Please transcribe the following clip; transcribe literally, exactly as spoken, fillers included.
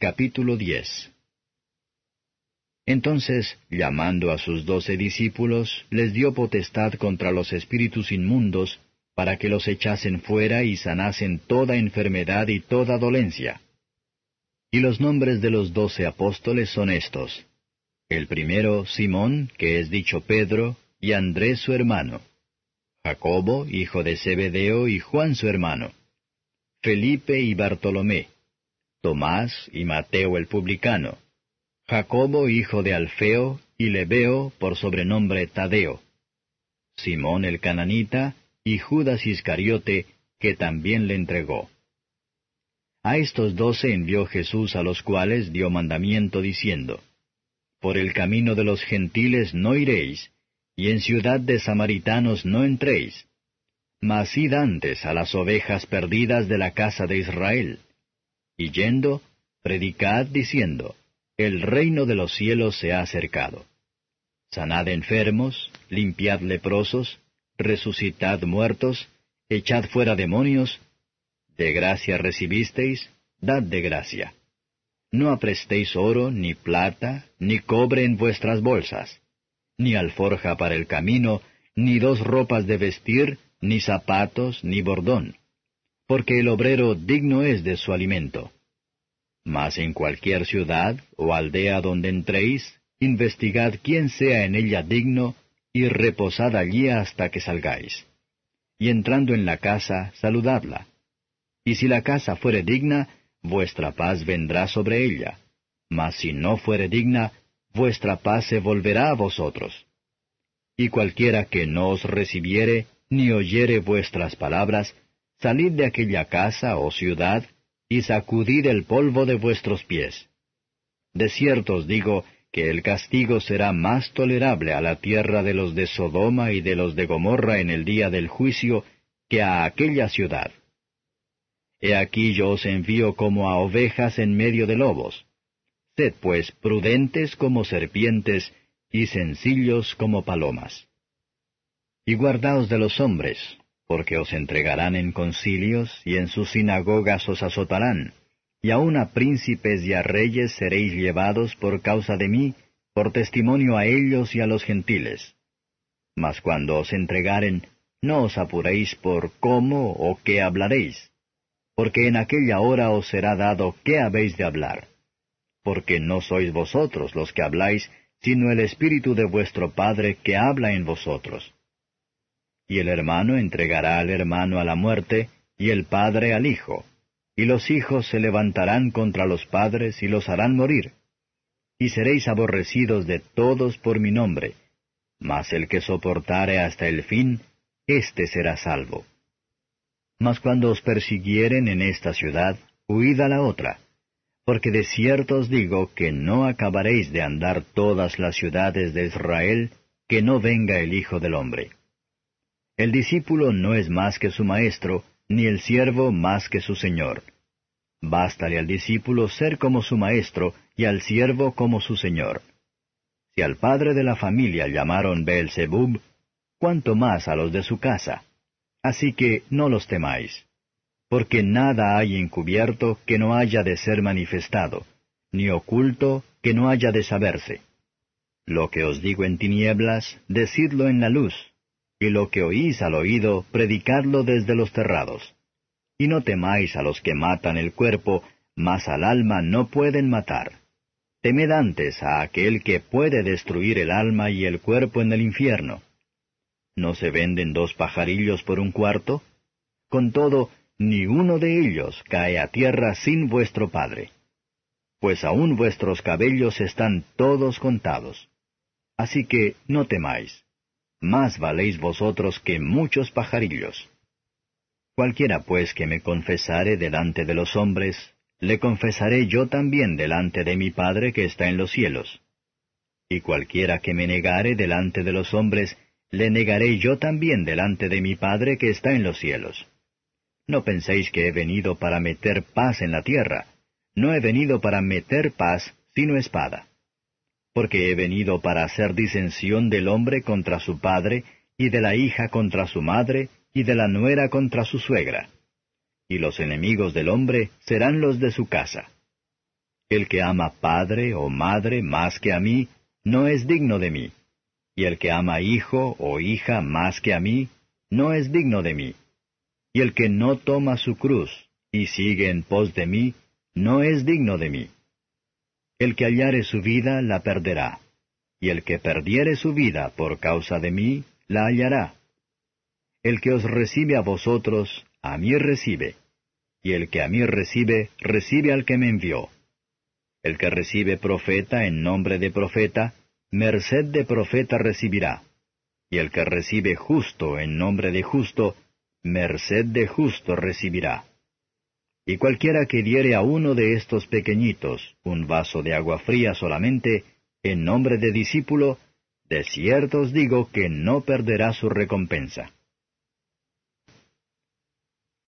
Capítulo diez. Entonces, llamando a sus doce discípulos, les dio potestad contra los espíritus inmundos, para que los echasen fuera y sanasen toda enfermedad y toda dolencia. Y los nombres de los doce apóstoles son estos: el primero, Simón, que es dicho Pedro, y Andrés su hermano; Jacobo, hijo de Zebedeo, y Juan su hermano; Felipe y Bartolomé; Tomás y Mateo el publicano; Jacobo, hijo de Alfeo, y Lebeo, por sobrenombre Tadeo; Simón el cananita, y Judas Iscariote, que también le entregó. A estos doce envió Jesús, a los cuales dio mandamiento diciendo: Por el camino de los gentiles no iréis, y en ciudad de samaritanos no entréis, mas id antes a las ovejas perdidas de la casa de Israel. Y yendo, predicad diciendo: El reino de los cielos se ha acercado. Sanad enfermos, limpiad leprosos, resucitad muertos, echad fuera demonios. De gracia recibisteis, dad de gracia. No aprestéis oro, ni plata, ni cobre en vuestras bolsas, ni alforja para el camino, ni dos ropas de vestir, ni zapatos, ni bordón, porque el obrero digno es de su alimento. Mas en cualquier ciudad o aldea donde entréis, investigad quién sea en ella digno, y reposad allí hasta que salgáis. Y entrando en la casa, saludadla. Y si la casa fuere digna, vuestra paz vendrá sobre ella; mas si no fuere digna, vuestra paz se volverá a vosotros. Y cualquiera que no os recibiere, ni oyere vuestras palabras, salid de aquella casa o ciudad, y sacudid el polvo de vuestros pies. De cierto os digo que el castigo será más tolerable a la tierra de los de Sodoma y de los de Gomorra en el día del juicio, que a aquella ciudad. He aquí yo os envío como a ovejas en medio de lobos. Sed pues prudentes como serpientes, y sencillos como palomas. Y guardaos de los hombres, porque os entregarán en concilios, y en sus sinagogas os azotarán, y aun a príncipes y a reyes seréis llevados por causa de mí, por testimonio a ellos y a los gentiles. Mas cuando os entregaren, no os apuréis por cómo o qué hablaréis, porque en aquella hora os será dado qué habéis de hablar. Porque no sois vosotros los que habláis, sino el Espíritu de vuestro Padre que habla en vosotros. Y el hermano entregará al hermano a la muerte, y el padre al hijo, y los hijos se levantarán contra los padres y los harán morir. Y seréis aborrecidos de todos por mi nombre, mas el que soportare hasta el fin, éste será salvo. Mas cuando os persiguieren en esta ciudad, huid a la otra, porque de cierto os digo que no acabaréis de andar todas las ciudades de Israel, que no venga el Hijo del Hombre. El discípulo no es más que su maestro, ni el siervo más que su señor. Bástale al discípulo ser como su maestro, y al siervo como su señor. Si al padre de la familia llamaron Beelzebub, cuánto más a los de su casa. Así que no los temáis. Porque nada hay encubierto que no haya de ser manifestado, ni oculto que no haya de saberse. Lo que os digo en tinieblas, decidlo en la luz, y lo que oís al oído, predicadlo desde los terrados. Y no temáis a los que matan el cuerpo, mas al alma no pueden matar. Temed antes a aquel que puede destruir el alma y el cuerpo en el infierno. ¿No se venden dos pajarillos por un cuarto? Con todo, ni uno de ellos cae a tierra sin vuestro Padre. Pues aún vuestros cabellos están todos contados. Así que no temáis. Más valéis vosotros que muchos pajarillos. Cualquiera pues que me confesare delante de los hombres, le confesaré yo también delante de mi Padre que está en los cielos. Y cualquiera que me negare delante de los hombres, le negaré yo también delante de mi Padre que está en los cielos. No penséis que he venido para meter paz en la tierra. No he venido para meter paz, sino espada. Porque he venido para hacer disensión del hombre contra su padre, y de la hija contra su madre, y de la nuera contra su suegra. Y los enemigos del hombre serán los de su casa. El que ama padre o madre más que a mí, no es digno de mí. Y el que ama hijo o hija más que a mí, no es digno de mí. Y el que no toma su cruz, y sigue en pos de mí, no es digno de mí. El que hallare su vida, la perderá. Y el que perdiere su vida por causa de mí, la hallará. El que os recibe a vosotros, a mí recibe. Y el que a mí recibe, recibe al que me envió. El que recibe profeta en nombre de profeta, merced de profeta recibirá. Y el que recibe justo en nombre de justo, merced de justo recibirá. Y cualquiera que diere a uno de estos pequeñitos un vaso de agua fría solamente, en nombre de discípulo, de cierto os digo que no perderá su recompensa.